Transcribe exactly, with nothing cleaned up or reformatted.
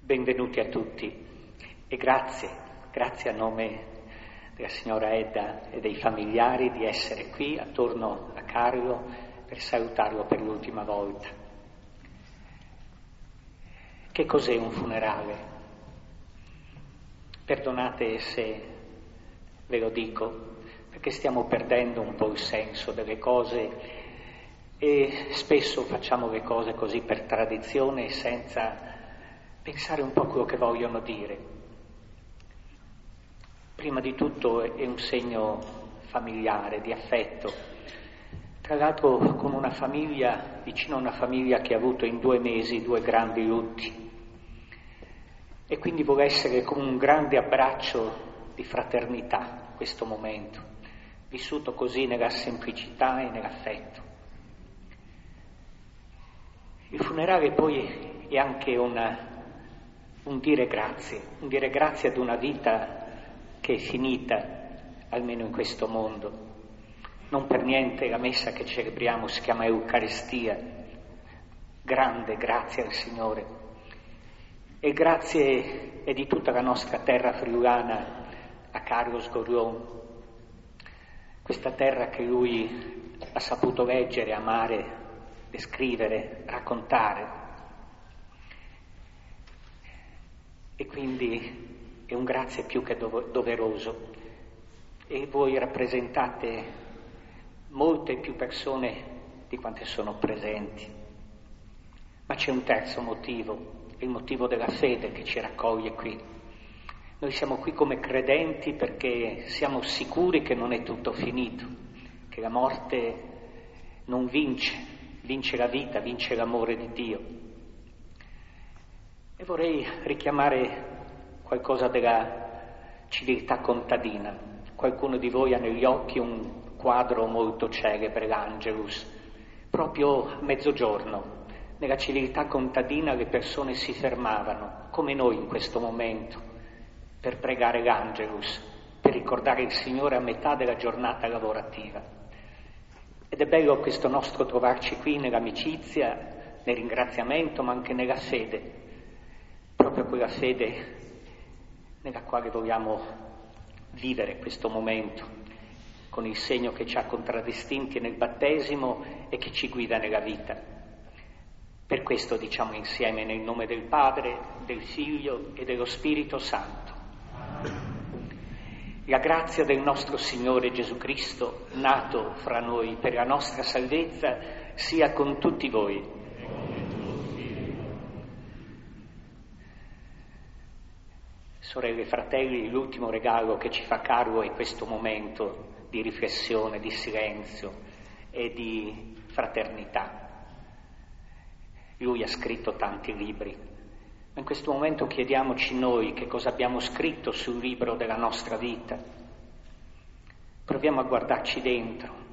Benvenuti a tutti e grazie, grazie a nome della signora Edda e dei familiari di essere qui attorno a Carlo per salutarlo per l'ultima volta. Che cos'è un funerale? Perdonate se ve lo dico, perché stiamo perdendo un po' il senso delle cose e spesso facciamo le cose così per tradizione senza pensare un po' a quello che vogliono dire. Prima di tutto è un segno familiare, di affetto. Tra l'altro con una famiglia, vicino a una famiglia che ha avuto in due mesi due grandi lutti. E quindi vuole essere come un grande abbraccio di fraternità questo momento, vissuto così nella semplicità e nell'affetto. Il funerale poi è anche una, un dire grazie, un dire grazie ad una vita che è finita, almeno in questo mondo. Non per niente la messa che celebriamo si chiama Eucaristia. Grande grazie al Signore. E grazie è di tutta la nostra terra friulana a Carlo Sgorrion, questa terra che lui ha saputo leggere, amare, descrivere, raccontare. E quindi è un grazie più che dov- doveroso. E voi rappresentate molte più persone di quante sono presenti. Ma c'è un terzo motivo, il motivo della fede che ci raccoglie qui. Noi siamo qui come credenti perché siamo sicuri che non è tutto finito, che la morte non vince, vince la vita, vince l'amore di Dio. E vorrei richiamare qualcosa della civiltà contadina. Qualcuno di voi ha negli occhi un quadro molto celebre, l'Angelus, proprio a mezzogiorno. Nella civiltà contadina le persone si fermavano, come noi in questo momento, per pregare l'Angelus, per ricordare il Signore a metà della giornata lavorativa. Ed è bello questo nostro trovarci qui nell'amicizia, nel ringraziamento, ma anche nella fede, proprio quella fede nella quale vogliamo vivere questo momento, con il segno che ci ha contraddistinti nel battesimo e che ci guida nella vita. Per questo diciamo insieme nel nome del Padre, del Figlio e dello Spirito Santo. La grazia del nostro Signore Gesù Cristo, nato fra noi per la nostra salvezza, sia con tutti voi. Sorelle e fratelli, l'ultimo regalo che ci fa Carlo è questo momento di riflessione, di silenzio e di fraternità. Lui ha scritto tanti libri, ma in questo momento chiediamoci noi che cosa abbiamo scritto sul libro della nostra vita. Proviamo a guardarci dentro,